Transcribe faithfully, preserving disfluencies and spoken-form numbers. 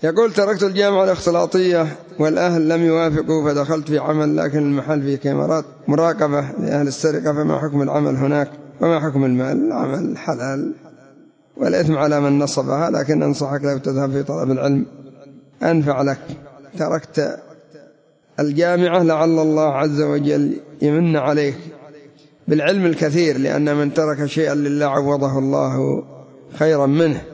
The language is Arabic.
يقول تركت الجامعة الاختلاطية والأهل لم يوافقوا فدخلت في عمل، لكن المحل فيه كاميرات مراقبة لأهل السرقة، فما حكم العمل هناك وما حكم المال؟ العمل حلال والإثم على من نصبها، لكن أنصحك لو تذهب في طلب العلم أنفع لك. تركت الجامعة لعل الله عز وجل يمن عليك بالعلم الكثير، لأن من ترك شيئا لله عوضه الله خيرا منه.